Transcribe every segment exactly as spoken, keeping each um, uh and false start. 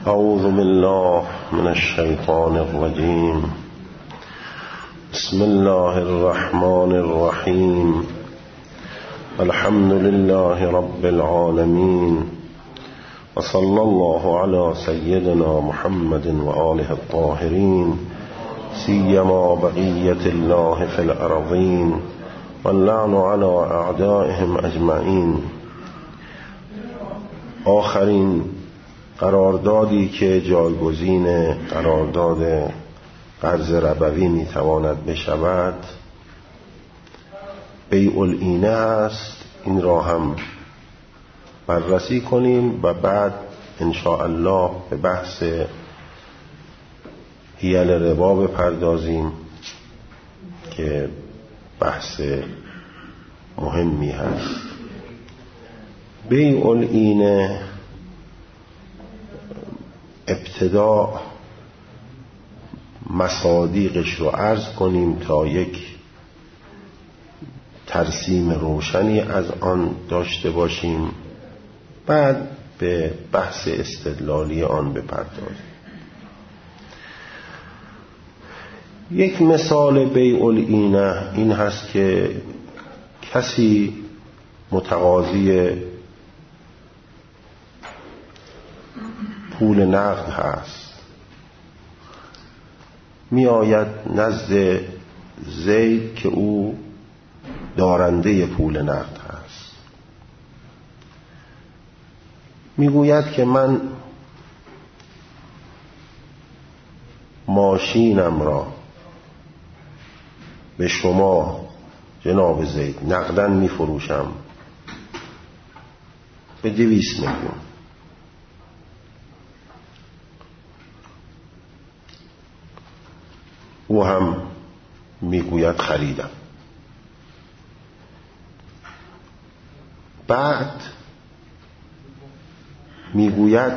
اعوذ بالله من الشیطان الرجیم. بسم الله الرحمن الرحیم. الحمد لله رب العالمین و صلی الله علی سیدنا محمد و آله الطاهرین سیما بقیت الله فی الارضین واللعن علی اعدائهم اجمعین. آخرین قراردادی که جایگزین قرارداد قرض ربوی میتواند بشود بیع العینه است. این را هم بررسی کنیم و بعد ان شاء الله به بحث حیل ربا بپردازیم که بحث مهمی هست. بیع العینه ابتدا مصادیقش رو عرض کنیم تا یک ترسیم روشنی از آن داشته باشیم، بعد به بحث استدلالی آن بپردازیم. یک مثال بیع العینه این هست که کسی متقاضی پول نقد هست، می آید نزد زید که او دارنده پول نقد هست، می گوید که من ماشینم را به شما جناب زید نقدن می فروشم به دویست میلیون. او هم میگوید خریدم. بعد میگوید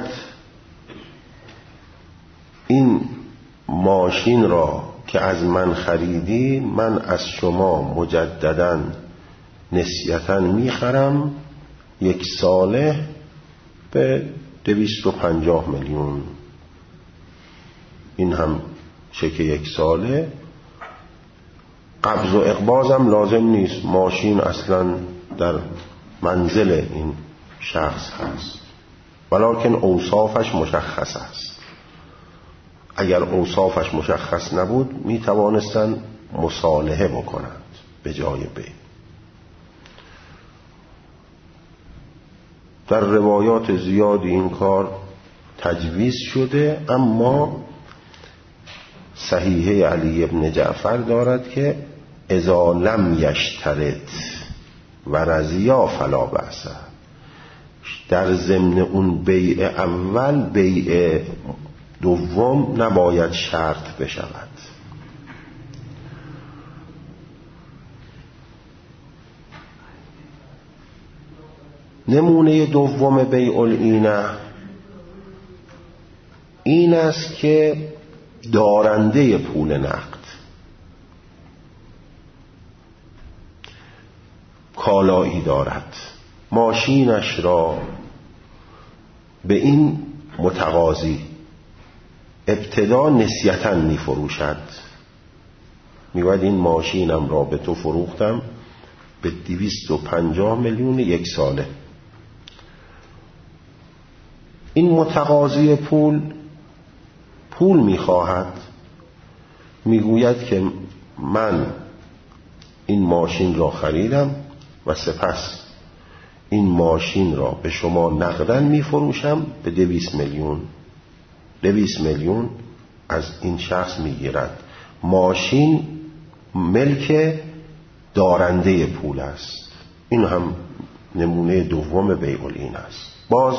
این ماشین را که از من خریدی من از شما مجدداً نسیتاً میخرم یک ساله به دویست و پنجاه میلیون. این هم چک یک ساله. قبض و اقباضم لازم نیست، ماشین اصلا در منزل این شخص هست، ولکن اوصافش مشخص است. اگر اوصافش مشخص نبود می توانستند مصالحه بکنند به جای بیع. در روایات زیادی این کار تجویز شده، اما صحیحه علی ابن جعفر دارد که اذا لم یشترط و رضیا فلا بأس. در ضمن اون بیع اول بیع دوم نباید شرط بشود. نمونه دوم بیع العینه این است که دارنده پول نقد کالایی دارد، ماشینش را به این متقاضی ابتدا نسیتاً می فروشد. می گوید این ماشینم را به تو فروختم به دویست و پنجاه میلیون یک ساله. این متقاضی پول پول می خواهد، می گوید که من این ماشین را خریدم و سپس این ماشین را به شما نقدن می فروشم به دویست میلیون. دویست میلیون از این شخص می گیرد. ماشین ملک دارنده پول است. این هم نمونه دوم بیع العینه است. باز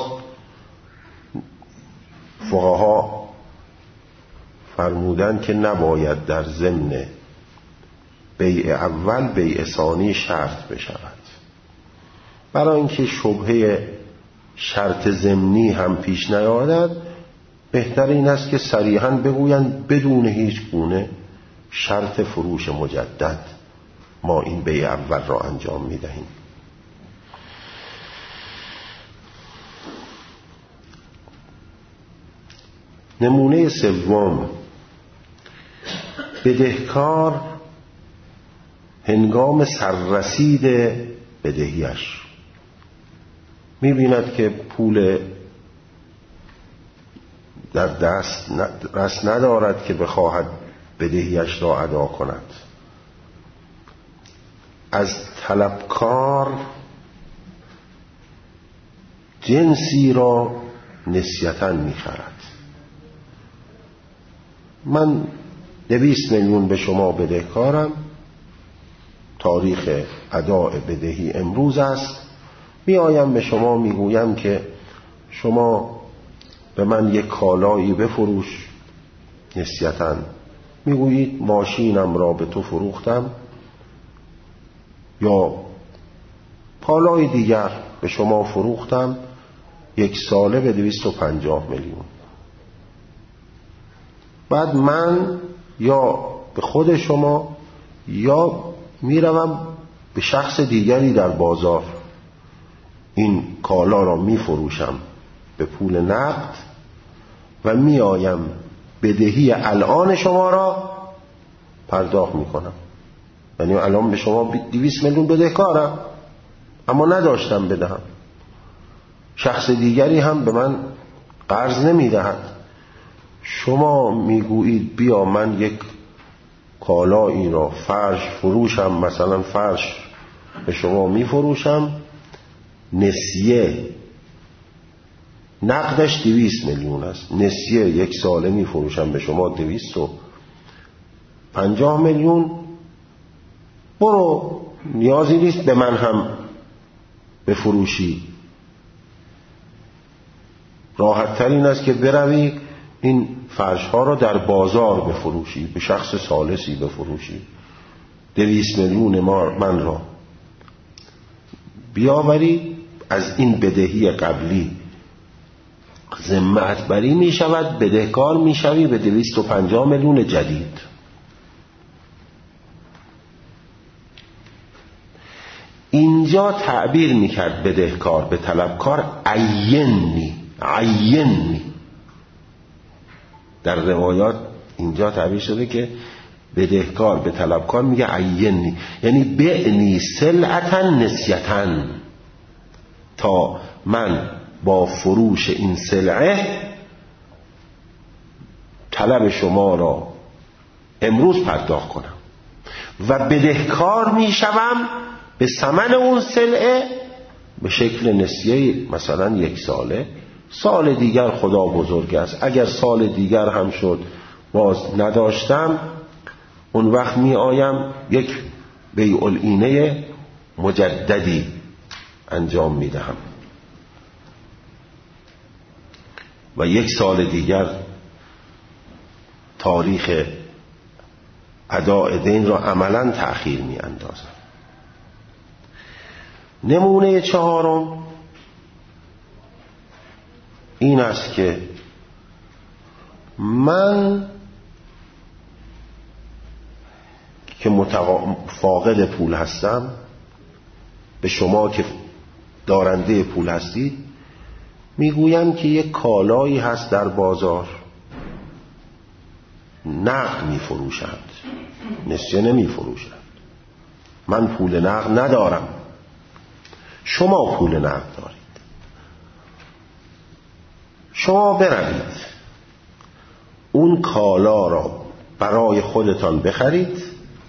فقها فرمودند که نباید در ضمن بیع اول بیع ثانی شرط بشود، برای اینکه شبهه شرط ضمنی هم پیش نیاید. بهتر این است که صریحاً بگویند بدون هیچ گونه شرط فروش مجدد ما این بیع اول را انجام میدهیم. نمونه سوم، بدهکار هنگام سررسید بدهیش می‌بیند که پول در دست رس ندارد که بخواهد بدهیش را ادا کند. از طلبکار جنسی را نسیتاً می‌خرد. من دویست میلیون به شما بدهکارم، تاریخ اداء بدهی امروز است، میآیم به شما میگویم که شما به من یک کالایی بفروش نسیتاً. میگویید ماشینم را به تو فروختم، یا کالای دیگر به شما فروختم، یک ساله به دویست و پنجاه میلیون. بعد من یا به خود شما یا میروم به شخص دیگری در بازار این کالا را میفروشم به پول نقد و میآیم بدهی الان شما را پرداخت میکنم. یعنی الان به شما دویست میلیون بدهکارم، اما نداشتم بدهم. شخص دیگری هم به من قرض نمیدهد. شما میگویید بیا من یک کالایی را فرش فروشم، مثلا فرش به شما میفروشم، نسیه نقدش دویست میلیون است، نسیه یک ساله میفروشم به شما دویست و پنجاه میلیون. برو، نیازی نیست به من هم بفروشی. راحت تر این است که بروی این فرش ها را در بازار بفروشی، به شخص ثالثی بفروشی، دویست میلیون من را بیاوری، از این بدهی قبلی ذمت بری می شود، بدهکار می شوی به دویست و پنجاه میلیون جدید. اینجا تعبیر می کرد بدهکار به طلبکار عینی عینی. در روایات اینجا تعبیر شده که بدهکار به طلبکار میگه عینی، یعنی بعنی سلعتا نسیتا، تا من با فروش این سلعه طلب شما را امروز پرداخت کنم و بدهکار میشوم به ثمن اون سلعه به شکل نسیه، مثلا یک ساله. سال دیگر خدا بزرگ است، اگر سال دیگر هم شد باز نداشتم، اون وقت می آیم یک بیع العینه مجددی انجام می دهم و یک سال دیگر تاریخ اداء دین را عملا تأخیر می اندازم. نمونه چهارم این است که من که متقا... فاقد پول هستم، به شما که دارنده پول هستید میگویم که یک کالایی هست در بازار نقد میفروشند، نسیه نمیفروشند. من پول نقد ندارم، شما پول نقد دارید. شما بروید اون کالا را برای خودتان بخرید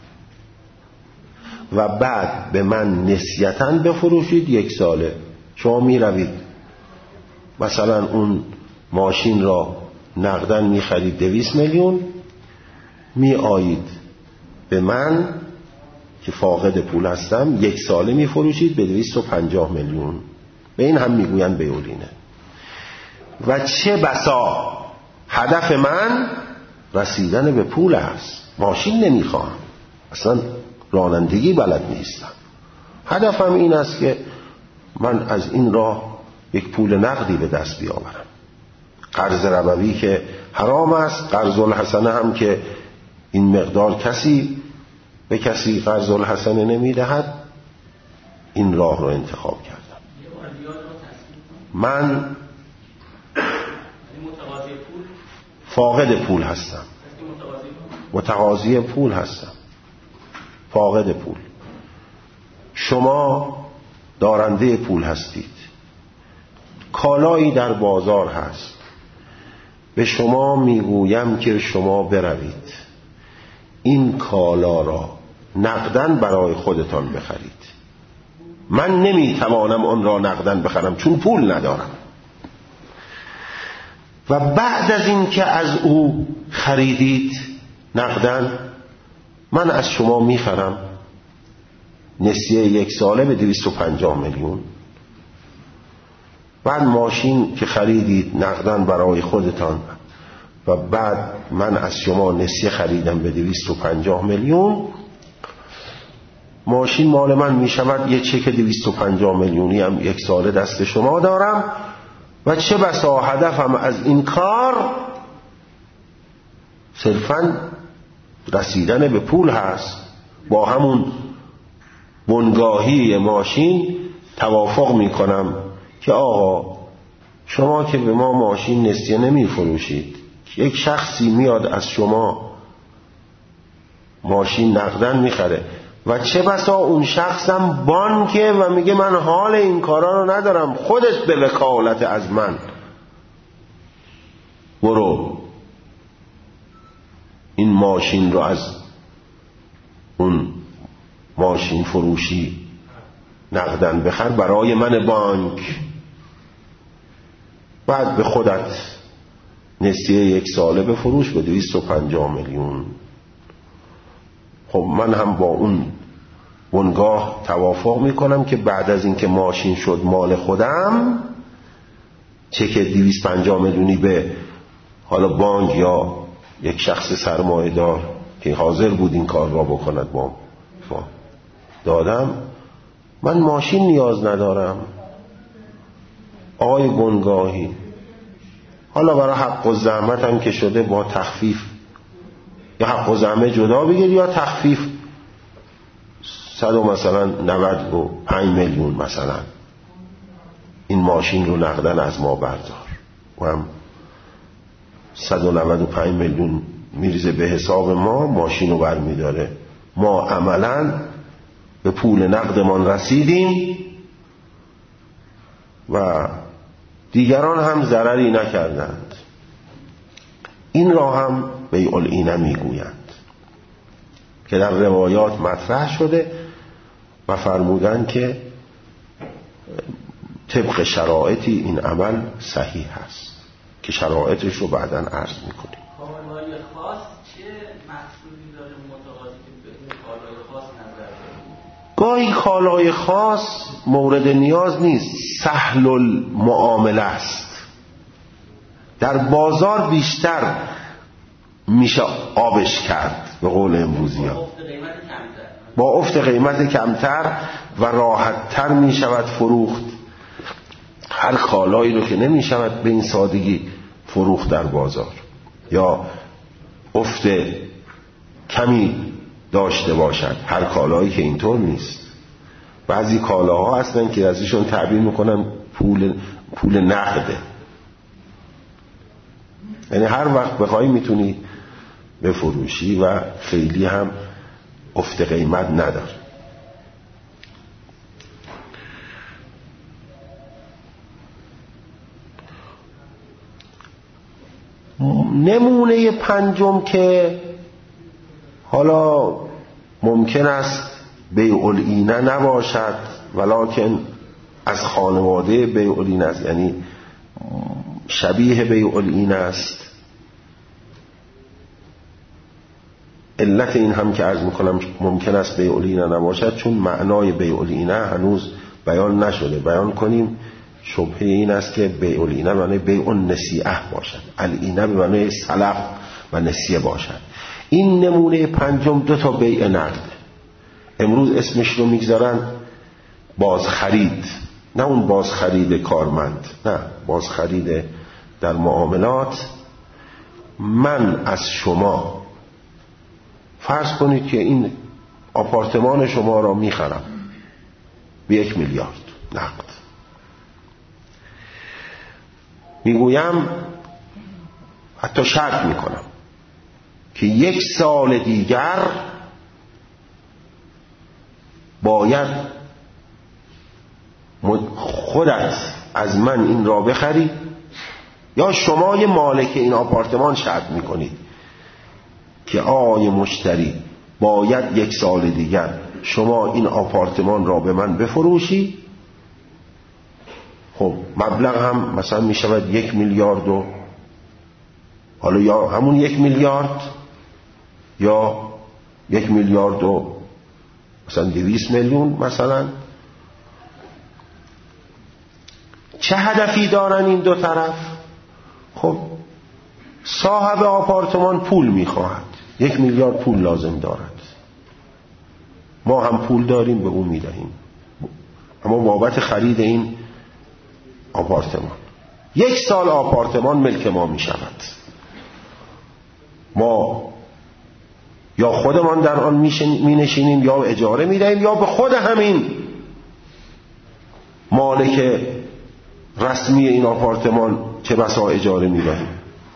و بعد به من نسیتاً بفروشید یک ساله. شما می روید مثلا اون ماشین را نقداً می خرید دویست میلیون، می آیید به من که فاقد پول هستم یک ساله می فروشید به دویست و پنجاه میلیون. به این هم می گویند بیع العینه. و چه بسا هدف من رسیدن به پول است، ماشین نمیخواهم، اصلا رانندگی بلد نیستم، هدفم این است که من از این راه یک پول نقدی به دست بیاورم. قرض ربوی که حرام است، قرض الحسنه هم که این مقدار کسی به کسی قرض الحسنه نمیدهد، این راه رو انتخاب کردم. من فاقد پول هستم، متقاضی پول هستم، فاقد پول. شما دارنده پول هستید، کالایی در بازار هست، به شما میگویم که شما بروید این کالا را نقدن برای خودتان بخرید. من نمیتوانم آن را نقدن بخرم چون پول ندارم. و بعد از این که از او خریدید نقدن، من از شما میخرم نسیه یک ساله به دویست و پنجاه میلیون. بعد ماشین که خریدید نقدن برای خودتان و بعد من از شما نسیه خریدم به دویست و پنجاه میلیون. ماشین مال من می شود، یه چک دویست و پنجاه میلیونی هم یک ساله دست شما دارم و چه بسا هدفم از این کار صرفاً رسیدن به پول هست. با همون بنگاهی ماشین توافق می کنم که آقا شما که به ما ماشین نسیه نمی فروشید، یک شخصی میاد از شما ماشین نقدن میخره و چه بسا اون شخصم بانکه و میگه من حال این کارا رو ندارم، خودت به وکالت از من برو این ماشین رو از اون ماشین فروشی نقدن بخر برای من بانک، بعد به خودت نسیه یک ساله بفروش به دویست و پنجاه میلیون. خب من هم با اون بنگاه توافق میکنم که بعد از اینکه ماشین شد مال خودم، چک دویست و پنجاه میلیونی به حالا بانک یا یک شخص سرمایه دار که حاضر بود این کار را بکند با دادم، من ماشین نیاز ندارم. آقای بنگاهی حالا برای حق و زحمت هم که شده با تخفیف، یا حق و زحمت جدا بگیر یا تخفیف صد و مثلا نود و پنج میلیون مثلا این ماشین رو نقدن از ما بردار و هم صد و نود و پنج میلیون میریزه به حساب ما، ماشین رو برمیداره. ما عملاً به پول نقدمان رسیدیم و دیگران هم ضرری نکردند. این را هم بیع العینه میگویند که در روایات مطرح شده و فرمودند که طبق شرایطی این عمل صحیح هست که شرایطش رو بعداً عرض میکنیم. کالای خاص چه محصولی داره متقاضی که به کالای خاص نظر بده؟ گاهی کالای خاص مورد نیاز نیست، سهل المعامله است. در بازار بیشتر میشه آبش کرد به قول امروزی ها، با افت قیمت کمتر و راحت تر میشود فروخت. هر کالایی رو که نمیشود به این سادگی فروخت در بازار یا افت کمی داشته باشد، هر کالایی که اینطور نیست. بعضی کالاها هستن که ازشون تعبیر میکنن پول پول نقده، یعنی هر وقت بخوای میتونی بفروشی و خیلی هم افت قیمت نداره. نمونه پنجم که حالا ممکن است بیع العینه نباشد ولکن از خانواده بیع العینه است، یعنی شبیه بیع العینه است. علت این هم که عرض میکنم ممکن است بیع العینه نباشد چون معنای بیع العینه هنوز بیان نشده. بیان کنیم شبهه این است که بیع العینه معنی بیع النسیئه باشد، العینه به معنی سلف و نسیه باشد. این نمونه پنجم دو تا بیع نقد، امروز اسمش رو میگذارن باز خرید، نه اون باز خرید کارمند، نه باز خرید در معاملات. من از شما فرض کنید که این آپارتمان شما را میخرم به یک میلیارد نقد، حتی شرط میکنم که یک سال دیگر باید خودت از من این را بخری، یا شما یه مالک این آپارتمان شرط میکنید که آقای مشتری باید یک سال دیگر شما این آپارتمان را به من بفروشی. خب مبلغ هم مثلا میشود یک میلیارد و حالا یا همون یک میلیارد یا یک میلیارد و مثلا دویست میلیون مثلا. چه هدفی دارن این دو طرف؟ خب صاحب آپارتمان پول میخواهد، یک میلیارد پول لازم دارد، ما هم پول داریم به اون میدهیم، اما بابت خرید این آپارتمان یک سال آپارتمان ملک ما میشود. ما یا خودمان در آن می نشینیم یا اجاره می دهیم یا به خود همین مالک رسمی این آپارتمان چه بسا اجاره می دهیم.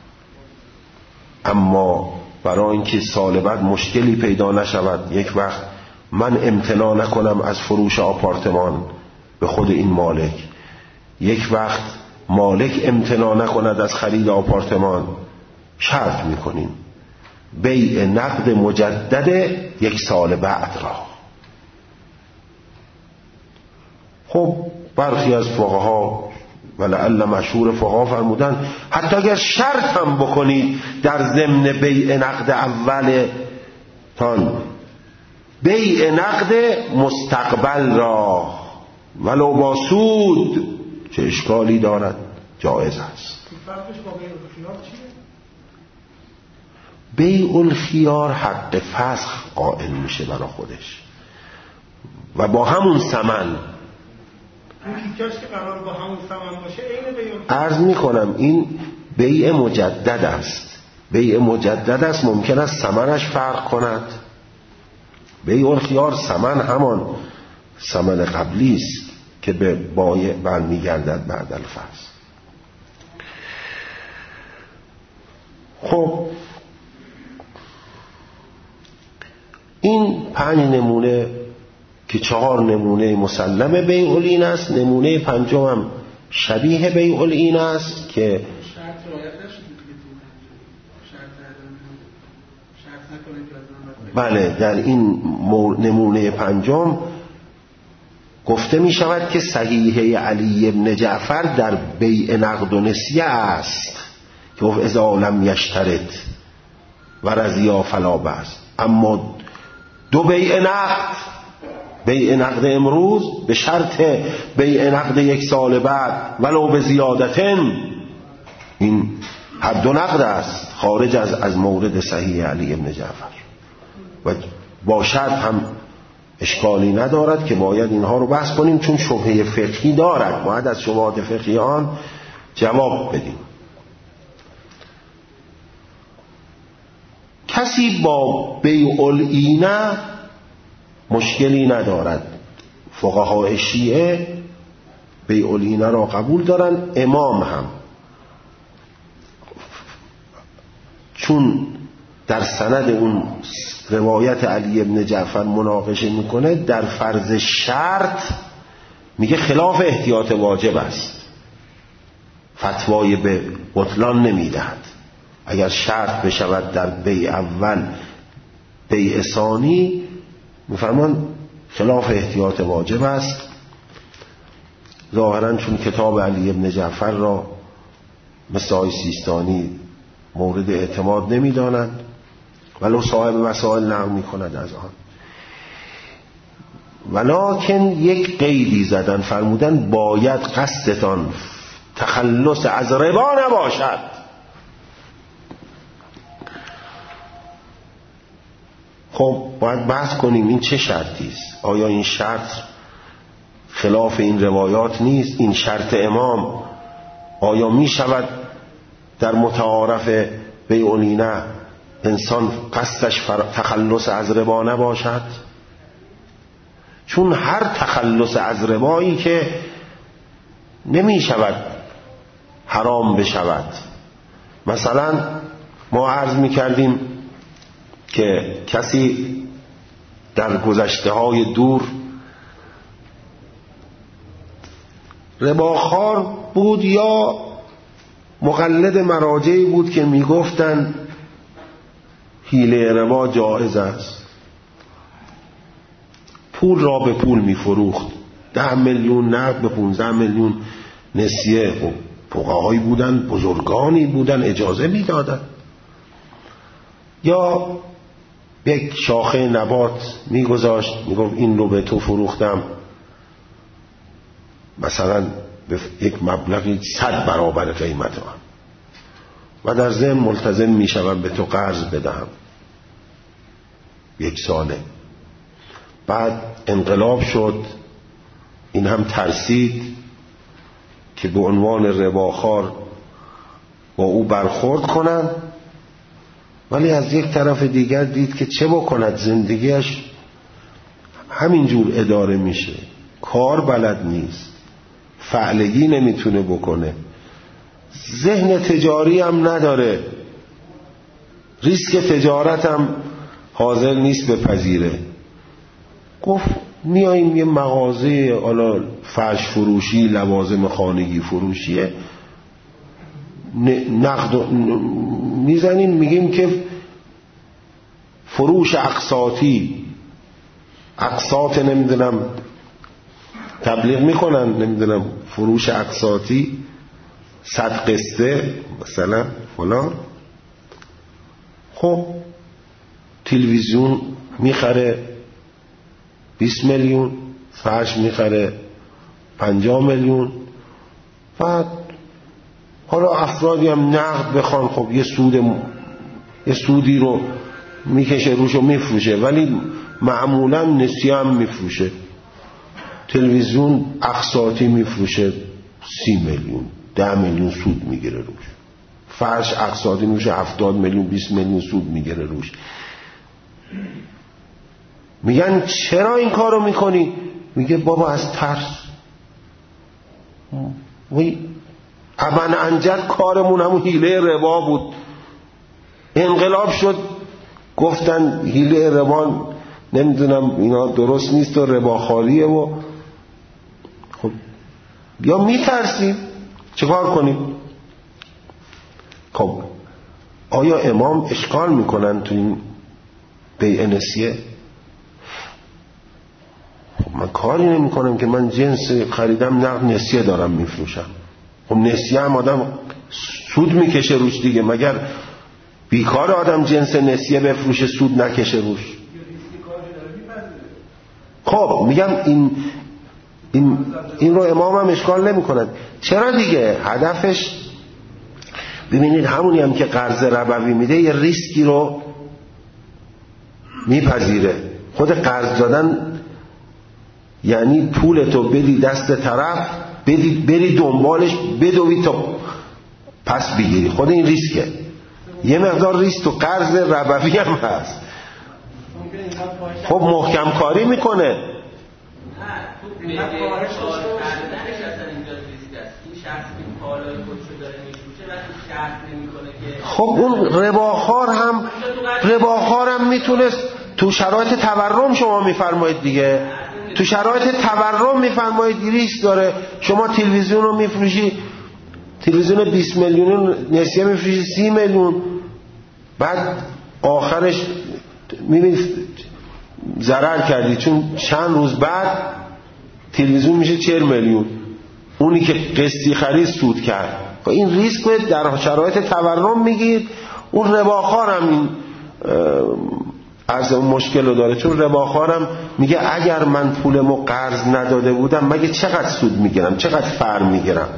اما برای اینکه سال بعد مشکلی پیدا نشود، یک وقت من امتناع نکنم از فروش آپارتمان به خود این مالک، یک وقت مالک امتناع نکند از خرید آپارتمان، شرط می کنیم بیع نقد مجدد یک سال بعد را. خب برخی از فقها و لعل مشهور فقها فرمودن حتی اگر شرط هم بکنید در ضمن بیع نقد اول تان بیع نقد مستقبل را ولو با سود، چه اشکالی دارد؟ جایز است. فرقش با بیع الخیار چیه؟ بیع الخیار حق فسخ قائل میشه برای خودش و با همون ثمن. اون تیکش که قرار با همون ثمن باشه عین بیع الخیار. عرض میکنم این بیع مجدد است. بیع مجدد است، ممکن است ثمنش فرق کند. بیع الخیار ثمن همان ثمن قبلی است که به بایع برمیگردد بعد الفسخ. خب این پنج نمونه که چهار نمونه مسلم بیع العین است، نمونه پنجم هم شبیه بیع العین است که شرط رعایت نشد. شرط نکنید. بله در این نمونه پنجم گفته می شود که صحیحه علی ابن جعفر در بیع نقد و نسیه است که اذا لم یشترط و رضیا فلا بأس. اما دو بیع نقد، بیع نقد امروز به شرط بیع نقد یک سال بعد ولو به زیادتن، این هر دو نقد است خارج از از مورد صحیح علی ابن جعفر و با شرط هم اشکالی ندارد که باید اینها رو بحث کنیم چون شبهه فقهی دارد، باید از شبهات فقهی آن جواب بدیم. کسی با بیع العین مشکلی ندارد. فقهای شیعه بیع العین را قبول دارن، امام هم، چون در سند اون روایت علی ابن جعفر مناقشه میکنه در فرض شرط میگه خلاف احتیاط واجب است، فتوای به بطلان نمیدهد. اگر شرط بشود در بیع اول بیع ثانی میفرمان خلاف احتیاط واجب است. ظاهرا چون کتاب علی ابن جعفر را مثل آقای سیستانی مورد اعتماد نمیدانند ولو صاحب مسائل نقل میکند از آن، ولکن یک قیدی زدن، فرمودن باید قصدتان تخلص از ربا نباشد. خب باید بحث کنیم این چه شرطی است. آیا این شرط خلاف این روایات نیست؟ این شرط امام آیا می شود در متعارف بیع العین انسان قصدش تخلص از ربا نباشد؟ چون هر تخلص از ربایی که نمی شود حرام بشود، مثلا ما عرض میکردیم که کسی در گذشته های دور رباخوار بود یا مقلد مراجعی بود که میگفتن حیله ربا جایز است، پول را به پول میفروخت، ده میلیون نقد به پونزده میلیون نسیه. و فقهایی بودن، بزرگانی بودن، اجازه میدادن. یا یک شاخه نبات میگذاشت میگفت این رو به تو فروختم مثلا به یک مبلغی صد برابر قیمت آن و در ضمن ملتزم میشوم به تو قرض بدهم یک ساله. بعد انقلاب شد، این هم ترسید که به عنوان رباخوار با او برخورد کنند، ولی از یک طرف دیگر دید که چه بکند، زندگیش همینجور اداره میشه، کار بلد نیست، فعلگی نمیتونه بکنه، ذهن تجاری هم نداره، ریسک تجارت هم حاضر نیست بپذیره. گفت میاییم یه مغازه حالا فرش فروشی، لوازم خانگی فروشیه، نقد میزنیم، میگیم که فروش اقساطی، اقساط نمیدونم تبلیغ میکنن، نمیدونم فروش اقساطی صد قسطه مثلا فلان. خب تلویزیون میخره بیست میلیون، فرش میخره پنجاه میلیون. بعد حالا افرادی هم نقد بخوان، خب یه سود م... یه سودی رو میکشه روش و میفروشه، ولی معمولا نسیه هم میفروشه. تلویزیون اقساطی میفروشه سی میلیون، ده میلیون سود میگیره روش. فرش اقساطی میشه هفتاد میلیون، بیست میلیون سود میگیره روش. میگن چرا این کارو میکنی؟ میگه بابا از ترس. وی ابن انجد کارمون همون حیله ربا بود، انقلاب شد گفتن حیله ربا نمیدونم اینا درست نیست و رباخواریه و خب یا میترسیم چه کار کنیم؟ خب آیا امام اشکال میکنن تو این بیع نسیه؟ خب من کاری نمی کنم که من جنس خریدم نقد نسیه دارم میفروشم. خب نسیه هم آدم سود میکشه روش دیگه، مگر بیکار آدم جنس نسیه بفروشه سود نکشه روش؟ خب میگم این این این رو امام هم اشکال نمی کنن. چرا دیگه؟ هدفش ببینید همونی هم که قرض ربوی میده یه ریسکی رو میپذیره. خود قرض دادن یعنی پولتو بدی دست طرف، بدی بری دنبالش بدوی تا پس بگیری. خود این ریسکه، یه مقدار ریسک تو قرض ربوی هم هست. خب محکم کاری میکنه. خب اون رباخوار هم رباخوار هم میتونست تو شرایط تورم، شما میفرمایید دیگه، تو شرایط تورم میفرمایید ریسک داره. شما تلویزیون رو میفروشی، تلویزیون بیست میلیون نسیه میفروشی سی میلیون، بعد آخرش میبینید ضرر کردی، چون چند روز بعد تلویزیون میشه چهل میلیون، اونی که قسطی خرید سود کرد. این ریسک در شرایط تورم میگید. اون رباخوار هم این عرض اون مشکل رو داره، چون رباخوارم میگه اگر من پولمو قرض نداده بودم مگه چقدر سود میگیرم، چقدر فر میگیرم؟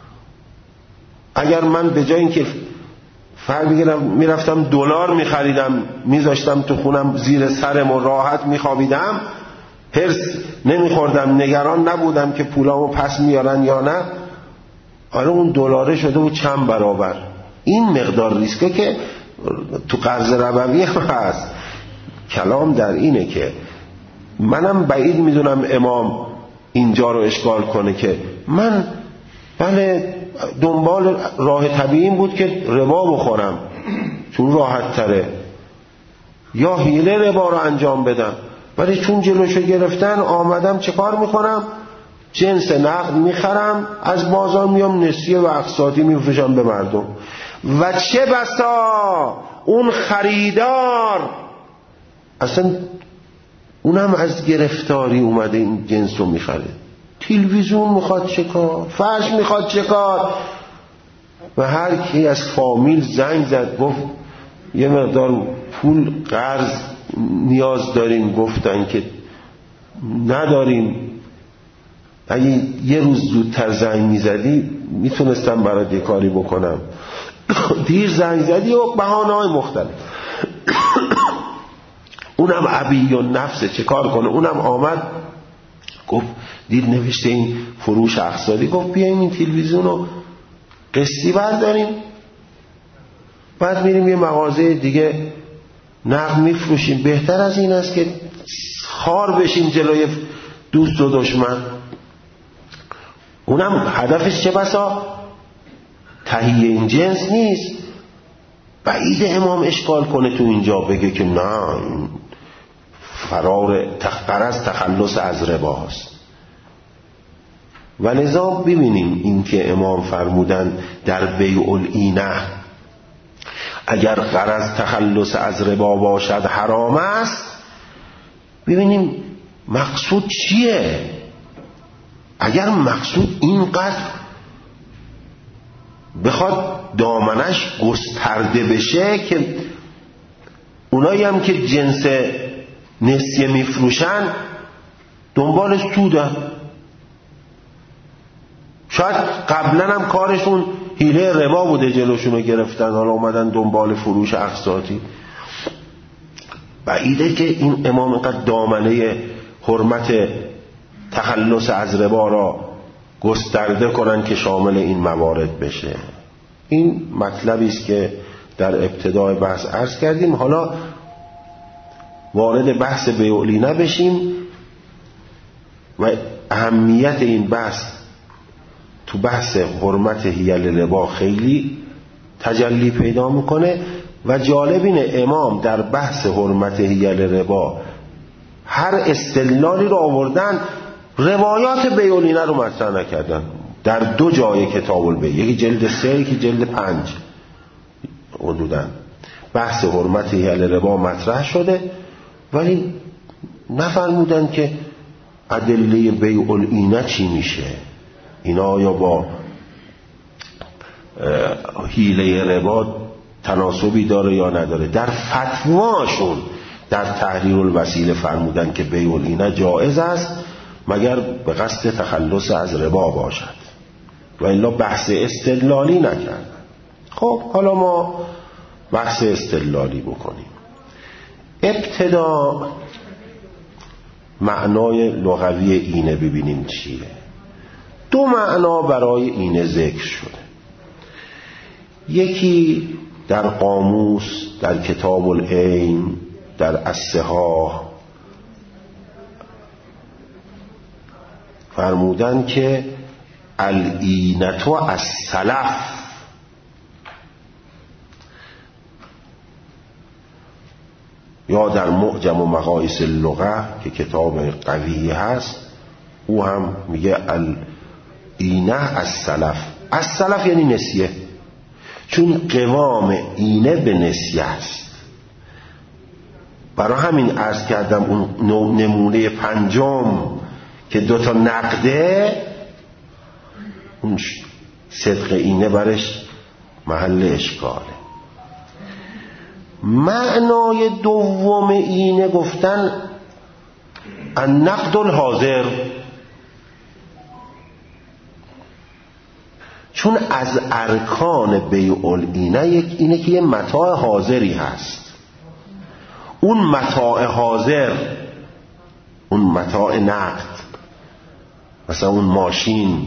اگر من به جای اینکه فر میگیرم میرفتم دلار میخریدم میذاشتم تو خونم زیر سرم و راحت میخوابیدم، هرس نمیخوردم، نگران نبودم که پولامو پس میارن یا نه، حالا اون دلاره شده بود چند برابر. این مقدار ریسکه که تو قرض ربوی هم هست. کلام در اینه که منم بعید میدونم امام اینجا رو اشکال کنه که من بله دنبال راه طبیعی بود که ربا بخورم چون راحت تره، یا حیله ربا رو انجام بدم، ولی چون جلوشو گرفتن آمدم چه کار میکنم؟ جنس نقد میخرم، از بازار میام نسیه و اقساطی میفروشم به مردم. و چه بسا اون خریدار اصلا اونم از گرفتاری اومده این جنس رو میخره. تلویزیون میخواد چه کار، فرش میخواد چه کار، و هر کی از فامیل زنگ زد گفت یه مقدار پول قرض نیاز داریم، گفتن که نداریم، اگه یه روز زودتر زنگ میزدی میتونستم برات یه کاری بکنم، دیر زنگ زدی و بهانه‌های مختلف. اونم عبی و نفسه چه کار کنه، اونم آمد گفت دید نوشته این فروش اقساطی، گفت بیاییم این تلویزیون رو قسطی برداریم، بعد میریم یه مغازه دیگه نقد میفروشیم. بهتر از این است که خار بشیم جلوی دوست و دشمن. اونم هدفش چه بسا تهیه این جنس نیست. بعید امام اشکال کنه تو اینجا بگه که نه فرار غرض تخلص از رباست. و لذا ببینیم این که امام فرمودن در بیع العینه اگر غرض تخلص از ربا باشد حرام است، ببینیم مقصود چیه. اگر مقصود اینقدر بخواد دامنش گسترده بشه که اونایی هم که جنس نسیه میفروشن دنبال سودن، شاید قبلا هم کارشون حیله ربا بوده جلوشون رو گرفتن، حالا اومدن دنبال فروش اقساطی. بعیده که این امام اینقدر دامنه حرمت تخلص از ربا را گسترده کنن که شامل این موارد بشه. این مطلبی است که در ابتدای بحث عرض کردیم. حالا وارد بحث بیع العینه بشیم و اهمیت این بحث تو بحث حرمت حیل ربا خیلی تجلی پیدا میکنه. و جالب اینه امام در بحث حرمت حیل ربا هر استدلالی رو آوردن، روایات بیع العینه رو مطرح نکردن. در دو جای کتاب البیع، یکی جلد سه یکی جلد پنج حدوداً بحث حرمت حیل ربا مطرح شده، ولی نفرمودن که ادله بیع العینه چی میشه، اینا یا با حیله ربا تناسبی داره یا نداره. در فتواشون در تحریر الوسیله فرمودن که بیع العینه جائز است مگر به قصد تخلص از ربا باشد، و الا بحث استدلالی نکردن. خب حالا ما بحث استدلالی بکنیم. ابتدا معنای لغوی اینه ببینیم چیه. دو معنا برای اینه ذکر شده. یکی در قاموس، در کتاب العین، در الصحاح فرمودن که العینة السلف، یا در معجم و مقایس اللغه که کتاب قوی هست او هم میگه العینة السلف. السلف یعنی نسیه، چون قوام اینه به نسیه است. برای همین عرض کردم اون نمونه پنجم که دوتا نقده، اون صدق اینه برش محل اشکاله. معنای دوم اینه گفتن النقد الحاضر، چون از ارکان بیع العینه یک اینه که یه متاع حاضری هست. اون متاع حاضر، اون متاع نقد، مثلا اون ماشین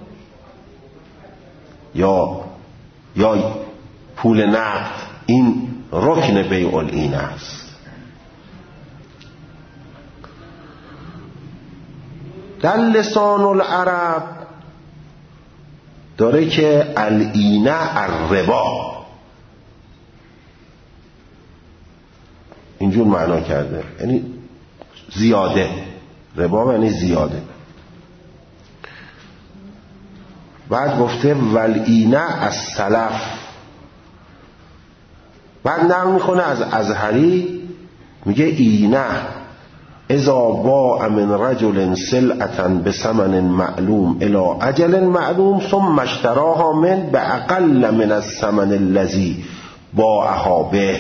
یا یا پول نقد، این رکن بیع العینه است. در لسان العرب داره که العینه الربا، اینجور معنا کرده، یعنی زیاده. ربا یعنی زیاده. بعد گفته والعینه از سلف. بعد نقل میکنه از ازهری، میگه اینه اذا باع من رجل سلعة بثمن معلوم الى اجل معلوم ثم اشتراها من باقل من الثمن الذي باعها به.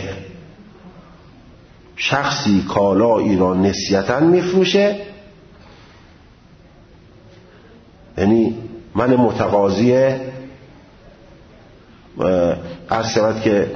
شخصی کالایی را نسیتاً میفروشه، یعنی من متقاضی عرض شود که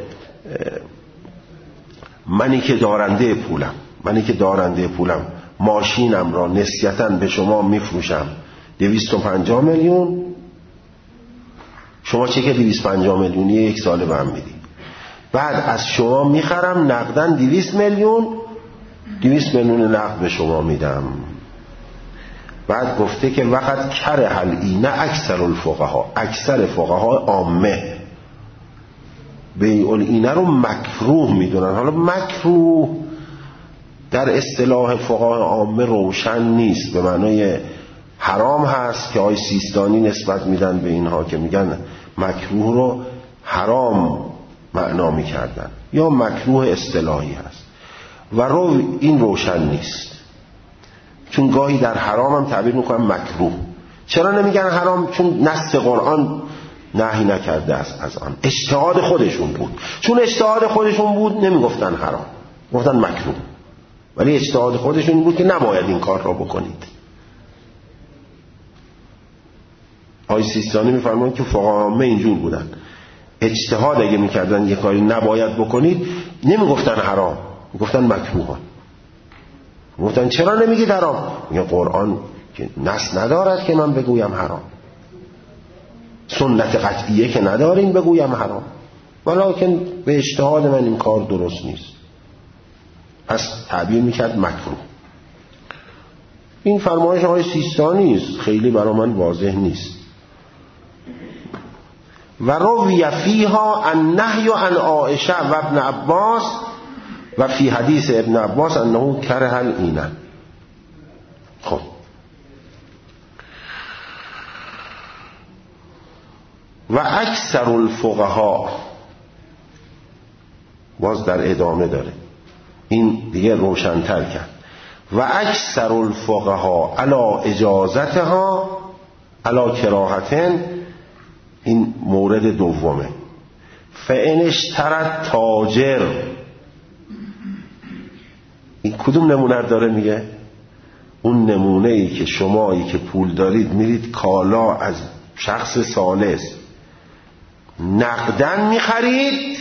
منی که دارنده پولم منی که دارنده پولم ماشینم را نسیتاً به شما میفروشم دویست و پنجاه میلیون، شما چه که دویست و پنجاه میلیونی یک ساله به هم میدی، بعد از شما میخرم نقداً دویست میلیون، دویست میلیون نقد به شما میدم. بعد گفته که وقت کره العینه اکثر الفقها، اکثر فقها عامه بیع العینه رو مکروه میدونن. حالا مکروه در اصطلاح فقها عامه روشن نیست، به معنای حرام هست که آقای سیستانی نسبت میدن به اینها که میگن مکروه رو حرام معنا میکردن، یا مکروه اصطلاحی هست و رو این روشن نیست، چون گاهی در حرام هم تعبیر میکنن مکروه. چرا نمیگن حرام؟ چون نص قرآن نهی نکرده است از آن، اجتهاد خودشون بود. چون اجتهاد خودشون بود نمیگفتن حرام، گفتن مکروه، ولی اجتهاد خودشون بود که نباید این کار را بکنید. آقای سیستانی میفرمایند که فقها عامه اینجور بودن، اجتهاد اگه میکردن یه کاری نباید بکنید نمیگفتن حرام، میگفتن مکروه. میگفتن چرا نمیگید حرام؟ میگه قرآن که نص ندارد که من بگویم حرام، سنت قطعیه که نداریم بگویم حرام، ولیکن به اجتهاد من این کار درست نیست، پس تعبیر میکرد مکروه. این فرمایش آقای سیستانی است، خیلی برای من واضح نیست. و روی فیها النهی عن عائشه و ابن عباس و فی حدیث ابن عباس انه کره العینه. خب و اکثر الفقها، باز در ادامه داره، این دیگه روشن‌تر کرد، و اکثر الفقها علا اجازتها علا کراهتن، این مورد دومه. فإن اشترط تاجر، این کدوم نمونه داره میگه؟ اون نمونه ای که شمایی که پول دارید میرید کالا از شخص ثالث نقدن میخرید،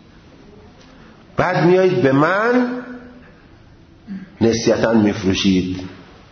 بعد میایید به من نسیتاً میفروشید.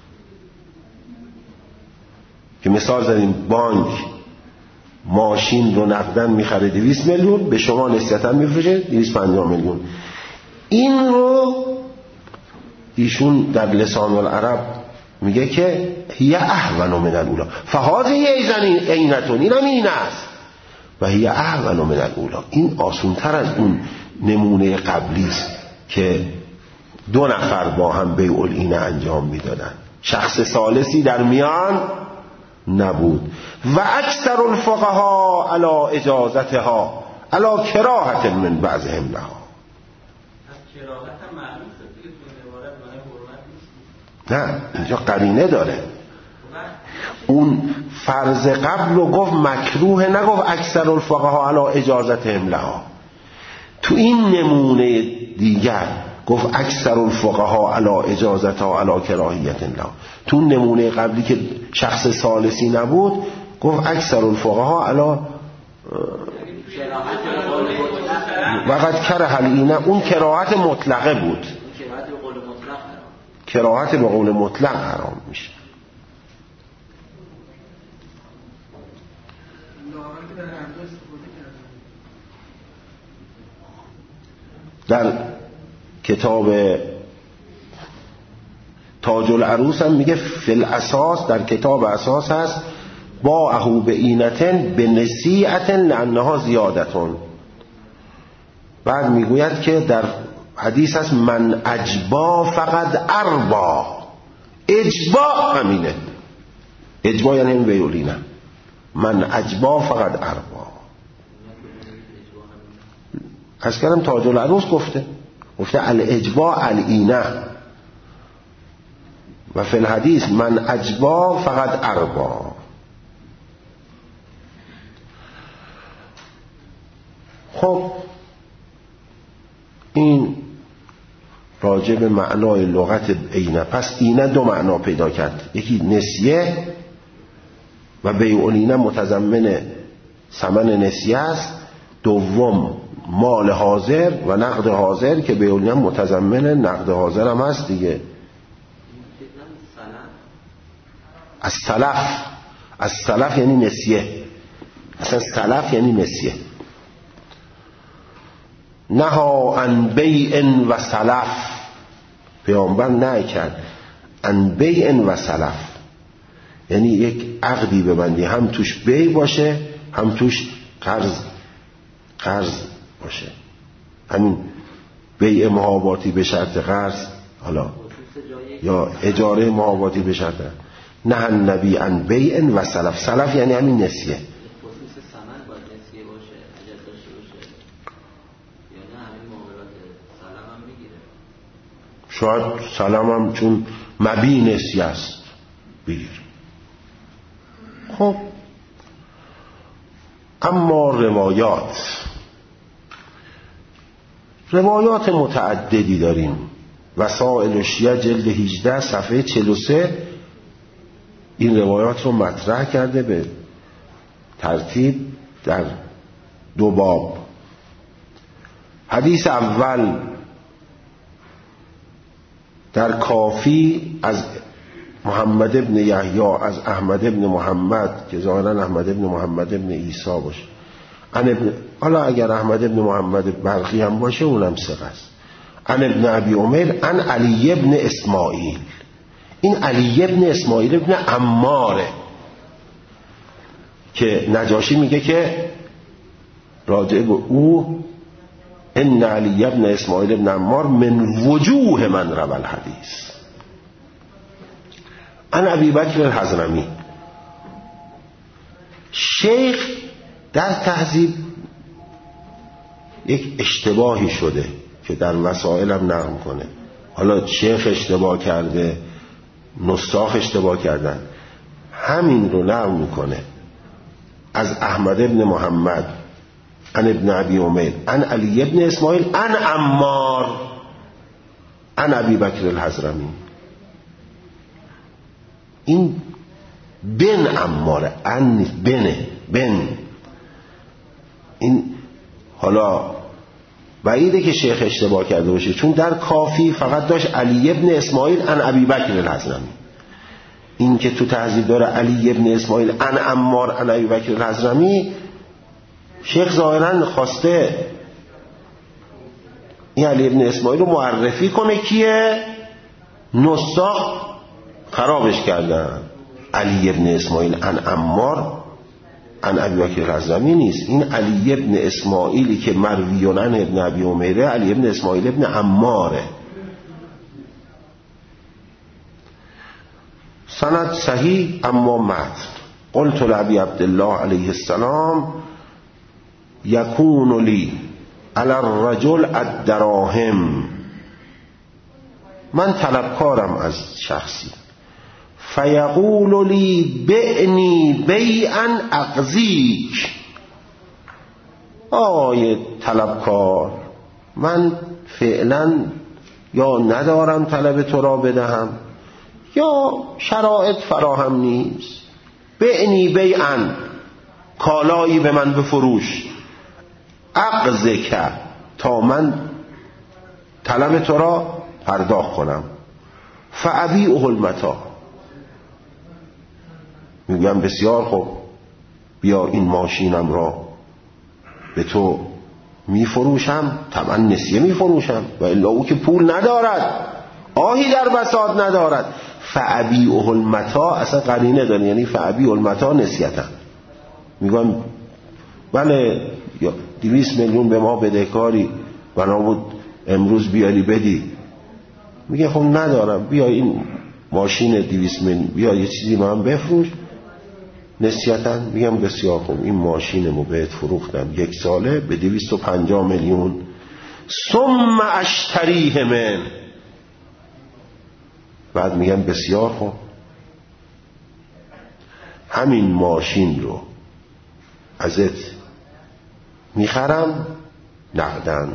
که مثال زدیم بانک ماشین رو نقدن میخره دویست میلیون، به شما نسیتاً میفروشه دویست و پنجاه میلیون. این رو ایشون در لسان العرب میگه که هی اهون من الاولی، فهذه عینتون، این هم این است، و هی اهون من الاولی، این آسونتر از اون نمونه قبلی است که دو نفر با هم بیع العینه انجام میدادن، شخص ثالثی در میان نبود. و اکثر الفقها علی اجازتها علی کراهت من بعضهم لها. کراهت هم معلوم شد دیگه، تو عبارت معنی حرمت نیست. نه، اینجا قرینه داره. اون فرض قبل رو گفت مکروه، نگفت اکثر الفقها علی اجازتهم لها. تو این نمونه دیگر گفت اکثر الفقها علی اجازتها علی کراهیت لها. تو نمونه قبلی که شخص ثالثی نبود گفت اکثر الفقها علی وقت کره العینه، اون کراهت مطلقه بود، کراهت به قول مطلق حرام میشه. در کتاب تاج العروس هم میگه فی الاساس، در کتاب اساس هست باعه بعینتن به نصیعتن لانها زیادتون. بعد میگوید که در حدیث است من اجبا فقط اربا. اجبا همینه، اجبا یعنی این ویولینه. من اجبا فقط اربا. از کلم تاج العروس گفته گفته الاجبا العینه و فی الحدیث من اجبا فقط اربا. خب این راجع به معنای لغت عینه. پس اینه دو معنا پیدا کرد، یکی نسیه و بیعولینه متضمن ثمن نسیه است، دوم مال حاضر و نقد حاضر که بیعولینه متضمن نقد حاضر هم هست دیگه. از سلف، از سلف یعنی نسیه، اصلا سلف یعنی نسیه. نها عن بیع و سلف، پیامبر نهی کرد عن بیع و سلف، یعنی یک عقدی ببندی هم توش بیع باشه هم توش قرض قرض باشه. همین بیع محاباتی به شرط قرض، حالا یا اجاره محاباتی به شرط. نه النبی عن بیع و سلف، سلف یعنی همین نسیه. شاید سلام هم چون مبی نسیه است بگیر. خب اما روایات روایات متعددی داریم. وسائل شیعه جلد هجده صفحه چهل و سه این روایات رو مطرح کرده به ترتیب در دو باب. حدیث اول در کافی از محمد ابن یحیی از احمد ابن محمد که ظاهرا احمد ابن محمد ابن عیسی باشه، ان ابن، حالا اگر احمد ابن محمد بلخی هم باشه اونم ثقه است. ان ابن ابی عمیر ان علی ابن اسماعیل. این علی ابن اسماعیل ابن عماره که نجاشی میگه که راجع به او ان علی ابن اسماعیل ابن عمار من وجوه من روى الحدیث. ان ابی بکر الحضرمی. شیخ در تهذیب یک اشتباهی شده که در وسائل هم نقل کنه. حالا شیخ اشتباه کرده، نساخ اشتباه کردن، همین رو نقل میکنه از احمد ابن محمد ان ابن ابی عمیر ان علی ابن اسماعیل ان عمار ان ابی بکر الحضرمی. این بن عماره، ان بنه بن. این حالا بعیده که شیخ اشتباه کرده باشه، چون در کافی فقط داشت علی ابن اسماعیل ان ابی بکر الحضرمی. این که تو تهذیب داره علی ابن اسماعیل ان عمار ان ابی بکر الحضرمی، شیخ ظاهرا خواسته این علی ابن اسماعیل رو معرفی کنه کیه، نساخ خرابش کردن. علی ابن اسماعیل ان عمار ان ابی بکر الحضرمی نیست، این علی ابن اسماعیلی که مرویون عن ابن ابی عمیره علی ابن اسماعیل ابن عماره. سند صحیح اما متن. قلت لابی عبدالله علیه السلام یکون لی علی الرجل الدراهم. من طلبکارم از شخصی، فیقول لی بعنی بیعا اقضیک. آیه طلبکار، من فعلا یا ندارم طلب تو را بدهم یا شرایط فراهم نیست. بعنی بیعا، کالایی به من بفروش، اقضیک، تا من طلب تو را پرداخت کنم. فابیعه المتاع. میگم بسیار خوب، بیا این ماشینم را به تو میفروشم، طبعا نسیه میفروشم و الا او که پول ندارد، آهی در بساط ندارد. فعبیعه المتا اصلا قرینه داره، یعنی فعبیعه المتا نسیتا. میگن بله دویست میلیون به ما بدهکاری، بنا بود امروز بیاری بدی. میگه خب ندارم، بیا این ماشین دویست میلیون بیا یه چیزی من بفروش نسیتا. میگم بسیار خوب، این ماشینمو بهت فروختم یک ساله به دویست و پنجاه میلیون، ثم اشتریه من. بعد میگم بسیار خوب، همین ماشین رو ازت میخرم نقدن.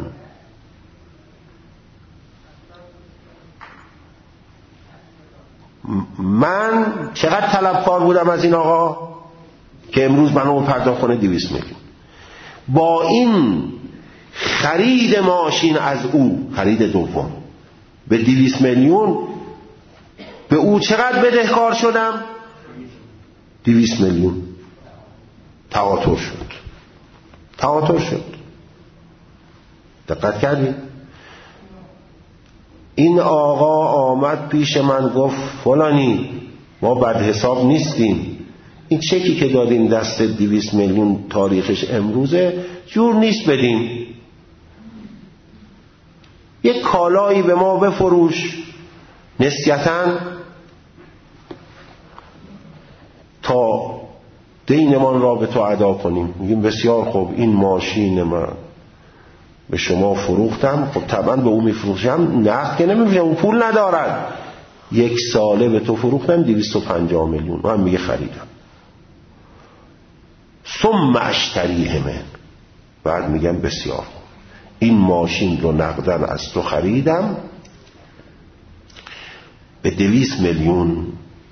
من چقدر طلبکار بودم از این آقا که امروز منو پرداخت کنه دویست میلیون. با این خرید ماشین از او، خرید دوم به دویست میلیون، به او چقدر بدهکار شدم؟ دویست میلیون. تواتر شد، تواتر شد. دقت کردید؟ این آقا آمد پیش من گفت فلانی ما بد حساب نیستیم، این چکی که دادیم دست دویست میلیون تاریخش امروزه جور نیست بدیم، یک کالایی به ما بفروش نسیتاً تا دینمان را به تو ادا کنیم. میگیم بسیار خوب، این ماشین من به شما فروختم، خب طبعا به اون میفروشم، نقد که نمیفروشم، اون پول ندارد، یک ساله به تو فروختم دویست و پنجاه میلیون. من میگه خریدم. ثم اشتریه من. بعد میگم بسیار خوب، این ماشین رو نقدن از تو خریدم به دویست میلیون.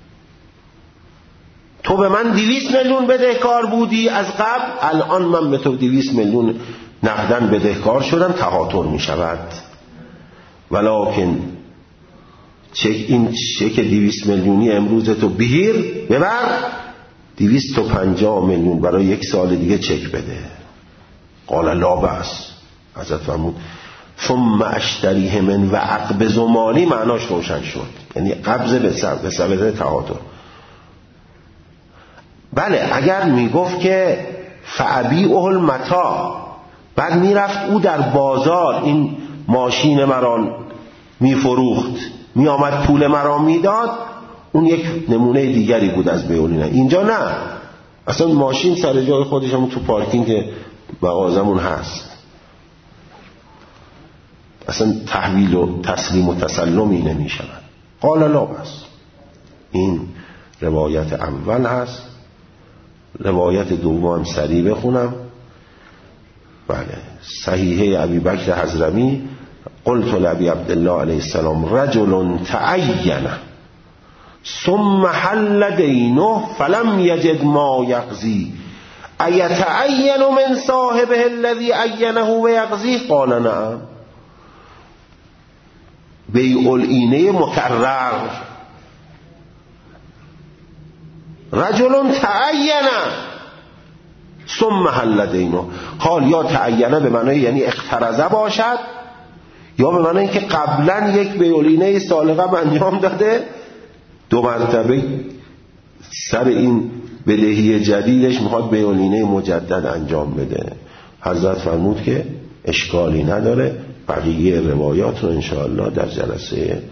تو به من دویست میلیون بدهکار بودی از قبل، الان من به تو دویست میلیون نقدن بدهکار شدم، تهاتر می شود. ولکن چک این چک دویست میلیونی امروز تو بگیر ببر، دویست و پنجاه میلیون برای یک سال دیگه چک بده. قال لا بأس. حضرت فرمود ثم اشتریه من و اقبض مالی، معناش روشن شد، یعنی قبض به سبب تهاتر. بله اگر میگفت که فعبیعه المتا، بعد میرفت او در بازار این ماشین مرا میفروخت، میآمد پول مرا میداد، اون یک نمونه دیگری بود از بیولینه. اینجا نه، اصلا ماشین سر جای خودش همون تو پارکینگ مغازمون هست، اصلا تحویل و تسلیم و تسلمی نمی شود. قال لا بس. این روایت اول هست. روایت دوم سریع بخونم. بله، صحیحه ابی بکر حضرمی قلت لابی عبدالله علیه السلام رجل تعین ثم حل دینه فلم یجد ما یقضی ایتعین من صاحبه الذی عینه و یقضی؟ قال نعم. بیع العینه مکرر. رجل تعین ثم حل دینه. قال یا تعینه به معنی یعنی اقترضه باشد، یا به معنی که قبلا یک بیع العینه سال قبل انجام داده، دو مرتبه سر این بدهی جدیدش میخواد بیع العینه مجدد انجام بده. حضرت فرمود که اشکالی نداره، بقیه روایات رو انشاءالله در جلسه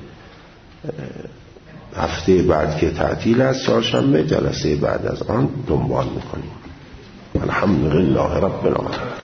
هفته بعد که تعطیل است، چهارشنبه، جلسه بعد از آن دنبال میکنیم. الحمدلله رب العالمین.